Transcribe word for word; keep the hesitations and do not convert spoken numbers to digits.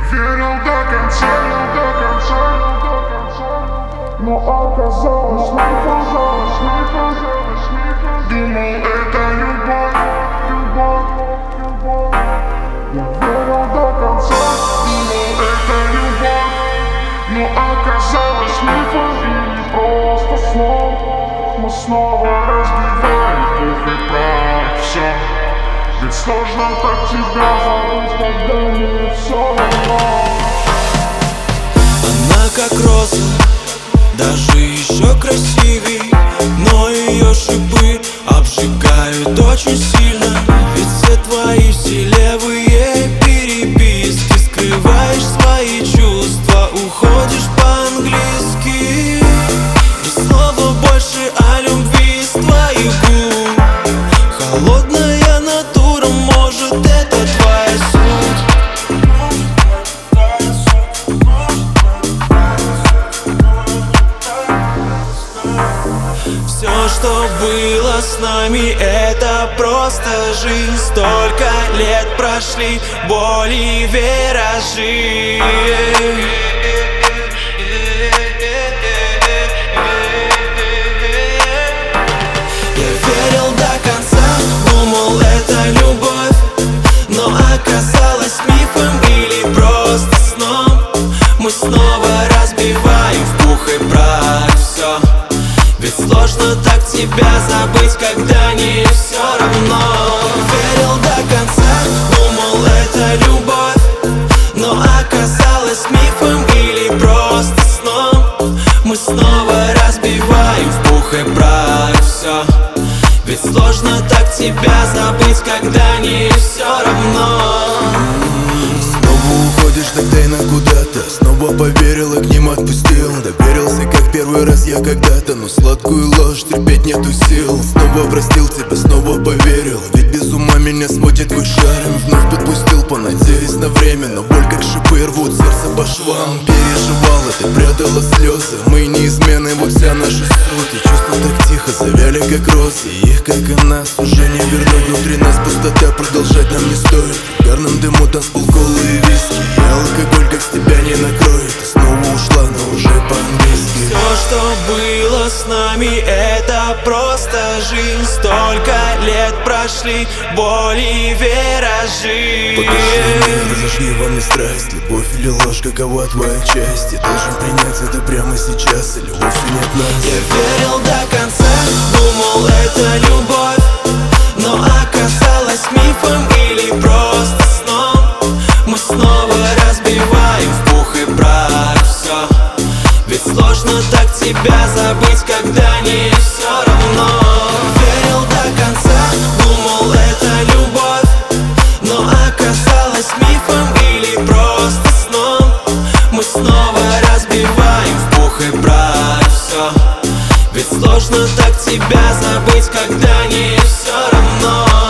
верил до конца, до конца, но оказалось, не казалось, не казалось, не казалось. Думал, это любовь, любовь, любовь. Я верил до конца, думал, это любовь, но оказалось мифом или просто сном. Мы снова разбиваем пух и прах, все. Ведь сложно так тебя забыть, когда не все равно. Она как роза, даже еще красивей, но ее шипы обжигают очень сильно. Ведь все твои все левые переписки, скрываешь свои чувства, уходишь по-английски. Ни слова больше о любви с твоих губ. Холодная натура, может, это твоя суть. Все, что было с нами, это просто жизнь. Столько лет прошли, боли и виражи. Я верил до конца, думал, это любовь, но оказалось мифом или просто сном. Мы снова разбиваем в пух и прах все. Ведь сложно так тебя забыть, когда не все равно. Верил до конца, думал, это любовь, но оказалось мифом или просто сном. Мы снова разбиваем в пух и прах все. Ведь сложно так тебя забыть, когда не все равно. Снова уходишь так тайно куда-то, снова поверил и к ним отпустил. Доверился, как первый раз я когда-то, но сладкую ложь терпеть нету сил. Снова простил тебя, снова поверил, ведь без ума меня сводит твой шарм. Вновь подпустил, понадеясь на время, но боль как шипы рвут сердце по швам. Переживал, ты прятала слезы, мы неизменны, вот вся наша суть. И чувства так тихо завяли, как розы, их, как и нас, уже не вернуть. Внутри нас пустота, продолжать нам не стоит. В гарном дыму танцпол, колы и виски, и алкоголь как с тебя не накроет. Ты снова ушла, но уже по-английски. Все, что было с нами, это просто жизнь. Столько лет прошли, боли и виражи. Покажи мне, разожги во мне страсть, любовь или ложь, какова твоя часть? Я должен принять это прямо сейчас, или вовсе нет нас. Я верил до конца, думал, это любовь, но оказалось мифом или просто сном. Мы снова разбиваем в пух и прах все. Ведь сложно так тебя забыть, когда не все равно. Верил до конца, думал, это любовь, но оказалось мифом или просто сном. Мы снова разбиваем в пух и прах все. Ведь сложно так тебя забыть, когда не все равно.